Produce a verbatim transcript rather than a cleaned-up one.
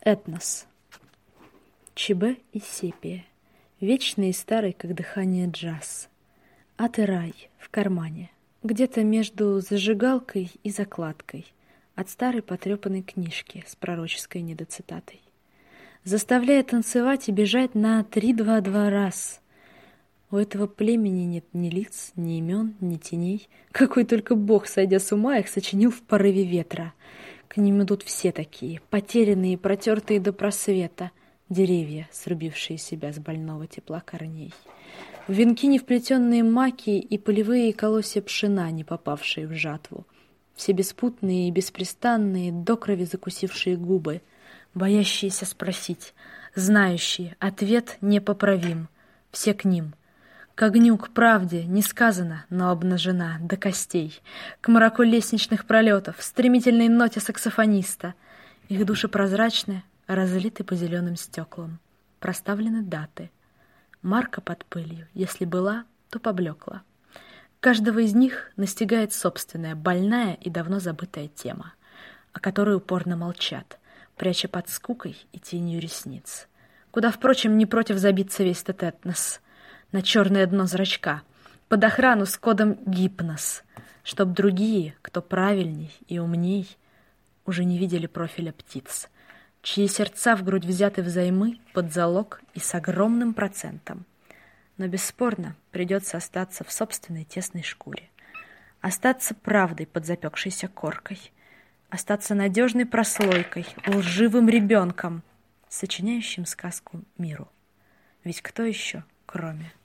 Этнос. ЧБ и сепия. Вечный и старый, как дыхание, джаз. Ад и рай в кармане. Где-то между зажигалкой и закладкой. От старой потрепанной книжки с пророческой недоцитатой. Заставляя танцевать и бежать на три-два-два раз. У этого племени нет ни лиц, ни имен, ни теней. Какой только бог, сойдя с ума, их сочинил в порыве ветра. К ним идут все такие, потерянные, протертые до просвета, деревья, срубившие себя с больного тепла корней. В венки невплетенные маки и полевые колосья пшена, не попавшие в жатву. Все беспутные и беспрестанные, до крови закусившие губы, боящиеся спросить, знающие, ответ непоправим. Все к ним. К огню, к правде, не сказано, но обнажена до костей. К мраку лестничных пролетов, стремительной ноте саксофониста. Их души прозрачны, разлиты по зеленым стеклам. Проставлены даты. Марка под пылью, если была, то поблекла. Каждого из них настигает собственная, больная и давно забытая тема, о которой упорно молчат, пряча под скукой и тенью ресниц. Куда, впрочем, не против забиться весь этот этнос. На черное дно зрачка, под охрану с кодом гипноз, чтоб другие, кто правильней и умней, уже не видели профиля птиц, чьи сердца в грудь взяты взаймы под залог и с огромным процентом. Но бесспорно придется остаться в собственной тесной шкуре, остаться правдой под запекшейся коркой, остаться надежной прослойкой, лживым ребенком, сочиняющим сказку миру. Ведь кто еще, кроме